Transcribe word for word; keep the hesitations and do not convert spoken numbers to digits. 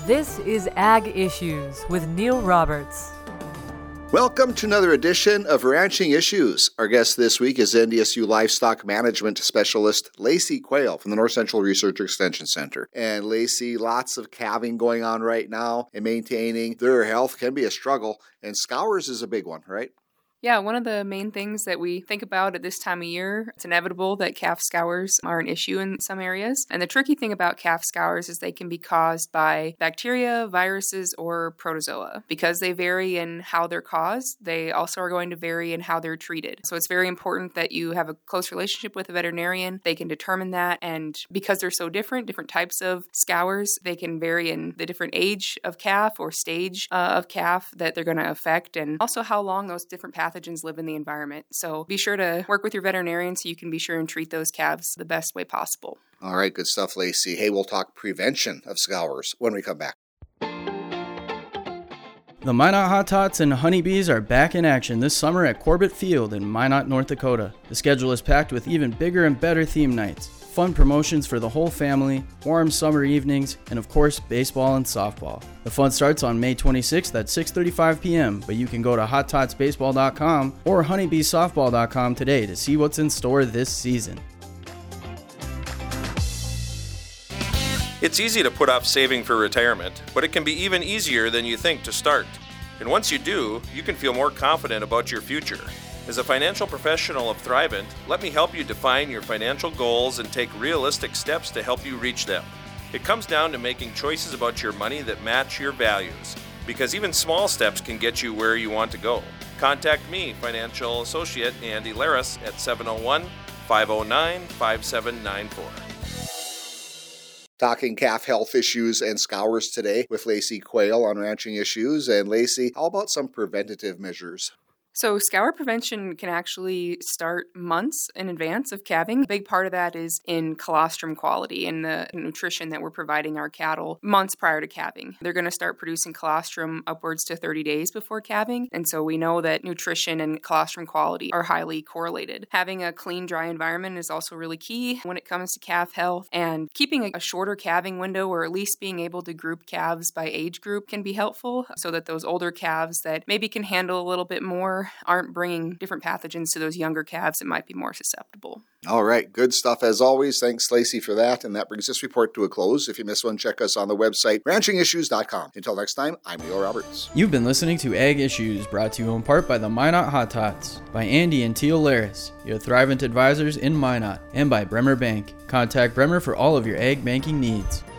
This is Ag Issues with Neil Roberts. Welcome to another edition of Ranching Issues. Our guest this week is N D S U Livestock Management Specialist Lacey Quayle from the North Central Research Extension Center. And Lacey, lots of calving going on right now, and maintaining their health can be a struggle, and scours is a big one, right? Yeah, one of the main things that we think about at this time of year, it's inevitable that calf scours are an issue in some areas. And the tricky thing about calf scours is they can be caused by bacteria, viruses, or protozoa. Because they vary in how they're caused, they also are going to vary in how they're treated. So it's very important that you have a close relationship with a veterinarian. They can determine that. And because they're so different, different types of scours, they can vary in the different age of calf or stage uh, of calf that they're going to affect, and also how long those different pathogens live in the environment. So be sure to work with your veterinarian so you can be sure and treat those calves the best way possible. All right, good stuff, Lacey. Hey, we'll talk prevention of scours when we come back. The Minot Hot Tots and Honeybees are back in action this summer at Corbett Field in Minot, North Dakota. The schedule is packed with even bigger and better theme nights, fun promotions for the whole family, warm summer evenings, and of course, baseball and softball. The fun starts on May twenty-sixth at six thirty-five p.m., but you can go to hot tots baseball dot com or honeybees softball dot com today to see what's in store this season. It's easy to put off saving for retirement, but it can be even easier than you think to start. And once you do, you can feel more confident about your future. As a financial professional of Thrivent, let me help you define your financial goals and take realistic steps to help you reach them. It comes down to making choices about your money that match your values, because even small steps can get you where you want to go. Contact me, financial associate Andy Laris, at seven oh one, five oh nine, five seven nine four. Talking calf health issues and scours today with Lacey Quayle on Ranching Issues. And Lacey, how about some preventative measures? So scour prevention can actually start months in advance of calving. A big part of that is in colostrum quality and the nutrition that we're providing our cattle months prior to calving. They're going to start producing colostrum upwards to thirty days before calving. And so we know that nutrition and colostrum quality are highly correlated. Having a clean, dry environment is also really key when it comes to calf health. And keeping a shorter calving window, or at least being able to group calves by age group, can be helpful so that those older calves that maybe can handle a little bit more aren't bringing different pathogens to those younger calves that might be more susceptible. All right, good stuff as always. Thanks, Lacey, for that. And that brings this report to a close. If you missed one, check us on the website, ranching issues dot com. Until next time, I'm Neil Roberts. You've been listening to Ag Issues, brought to you in part by the Minot Hot Tots, by Andy and Teal Laris, your Thrivent advisors in Minot, and by Bremer Bank. Contact Bremer for all of your ag banking needs.